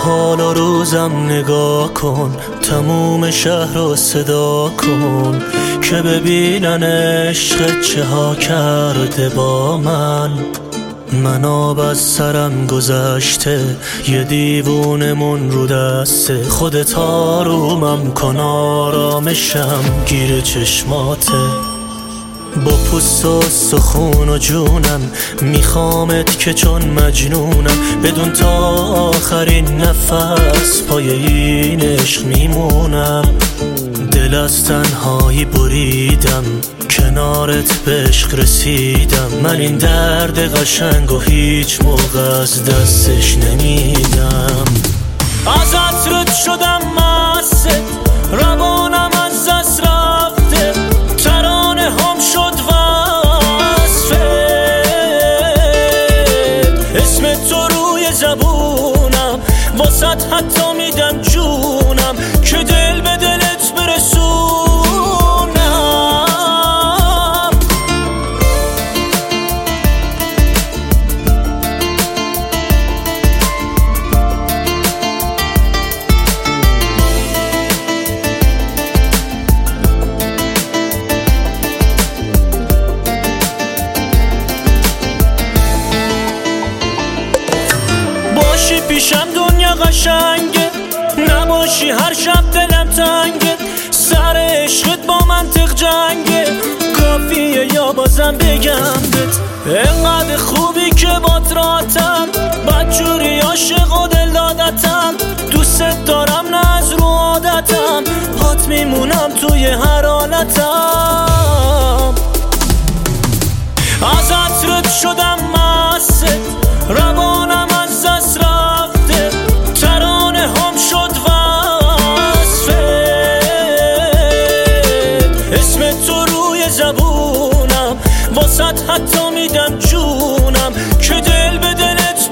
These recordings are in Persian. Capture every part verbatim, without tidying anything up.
حال و روزم نگاه کن، تموم شهر رو صدا کن که ببینن عشق چه ها کرده با من. من آب از سرم گذشته، یه دیوونمون رو دسته، خودت آرومم کن آرامشم گیر چشماته. با پوست و سخون و جونم میخوامت که چون مجنونم، بدون تا آخرین نفس پای این عشق میمونم. دل از تنهایی بریدم، کنارت به عشق رسیدم. من این درد قشنگ و هیچ موقع از دستش نمیدم. ازت رد شدم مست، روانم از دست رفته، ترانه هم شد وصفت، اسم تو روی زبونم، واسط حتی میدم جونم که دل به دلت برسونم. باشی پیشم دنیا قشنگه، نباشی هر شب دلم تنگه، سر عشقت با منطق جنگه، کافیه یا بازم بگم بهت انقدر خوبی که بات راتم، بدجوری عاشق و دل دادتم، دوست دارم نه از رو عادتم، هات میمونم توی هر حالتم. ازت رد شدم مست، روانم از دست رفته، ترانه هم شد وصفت، اسم تو روی زبونم، واسط حتی میدم جونم که دل به دلت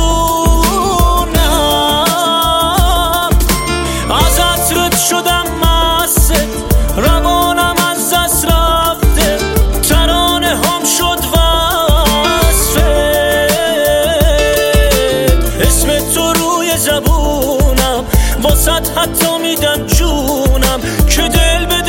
برسونم. ازت رد شدم مست، روانم از دست رفته، ترانه هم شد وصفت، اسم تو روی زبونم، واسط حتی میدم جونم که دل به